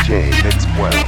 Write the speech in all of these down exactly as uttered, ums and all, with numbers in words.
J Mix Well.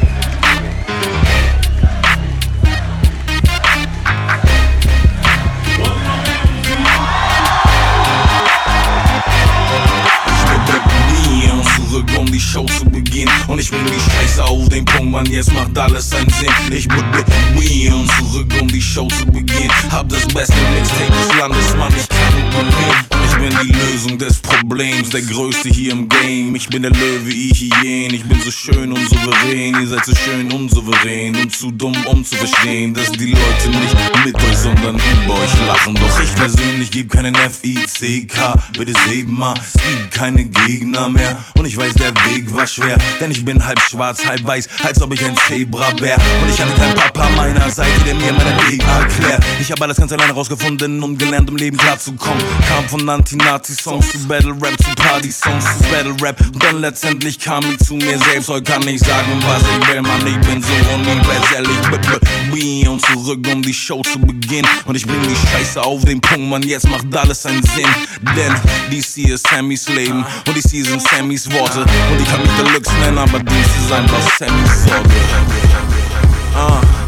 Zurück, um die Show zu beginnen. Und ich bring die Scheiße auf den Punkt, Mann, jetzt macht alles einen Sinn. Ich bin Weon zurück, um die Show zu beginnen. Hab das beste Mixtape des Landes, Mann, ich kann nicht gewinnen. Und ich bin die Lösung des Problems, der Größte hier im Game. Ich bin der Löwe, ich Hyän. Ich bin so schön und souverän, ihr seid so schön unsouverän und zu dumm, um zu verstehen, dass die Leute nicht mit euch, sondern über euch lachen. Doch ich persönlich geb keinen F I C K, bitte seht mal, es gibt keine Gegner mehr. Und ich weiß, der Weg war schwer, denn ich bin halb schwarz, halb weiß, als ob ich ein Zebra wär. Und ich hatte keinen Papa meiner Seite, der mir meine Wege erklärt. Ich hab alles ganz alleine rausgefunden und gelernt, im Leben klarzukommen. Kam von Anti-Nazi-Songs zu Battle-Rap, zu Party-Songs, zu Battle-Rap. Und dann letztendlich kam ich zu mir selbst. Heute kann ich sagen, was ich will, Mann, ich bin so universell. Ich bin und zurück, um die Show zu beginnen. Und ich bring die Scheiße auf den Punkt, Mann, jetzt macht alles einen Sinn. Denn D C ist Sammys Leben und D C sind Sammys Worte. Und ich kann mich Deluxe nennen, aber dies ist einfach Sammys Sorge. uh.